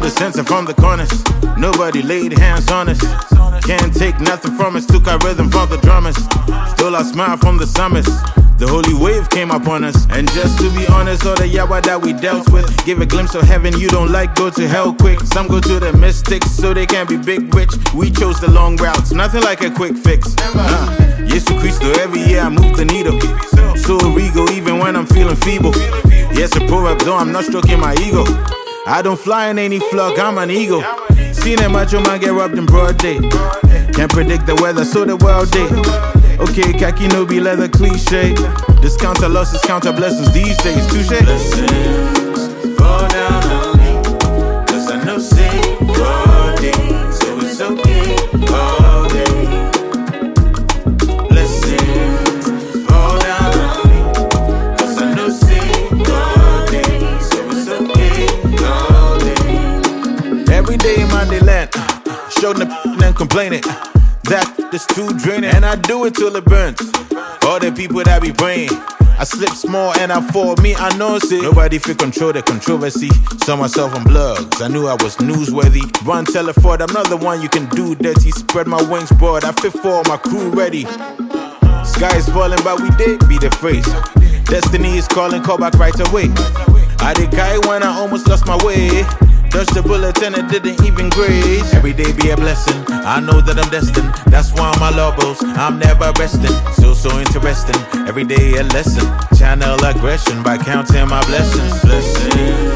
the center from the corners. Nobody laid hands on us. Can't take nothing from us. Took our rhythm from the drummers. Stole our smile from the summers. The holy wave came upon us. And just to be honest, all the yawa that we dealt with, give a glimpse of heaven you don't like, go to hell quick. Some go to the mystics so they can be big rich. We chose the long routes, nothing like a quick fix. Jesus Christo, every year I move the needle. So regal even when I'm feeling feeble. Yes, a proverb though I'm not stroking my ego. I don't fly in any flock, I'm an eagle. Seen a macho man get robbed in broad day. Can't predict the weather, so the world day. Okay, khaki no be leather cliche. Discounter losses, counter blessings these days. Touche. Blessings fall down on me, cause I know say all day, so it's okay all day. Blessings fall down on me, cause I know say all day, so it's okay all day. Every day in Monday showing the and complaining that it's too draining, and I do it till it burns. All the people that be praying, I slip small and I fall. Me, I know it. Nobody fit control the controversy. Saw myself on blogs, I knew I was newsworthy. Run, tell it forward, I'm not the one you can do dirty. Spread my wings broad, I fit for my crew ready. Sky is falling, but we did be the phrase. Destiny is calling, call back right away. I did guy when I almost lost my way. Touched the bullet and it didn't even graze. Every day be a blessing, I know that I'm destined. That's why on my logos, I'm never resting. So interesting, every day a lesson. Channel aggression by counting my blessings. Blessings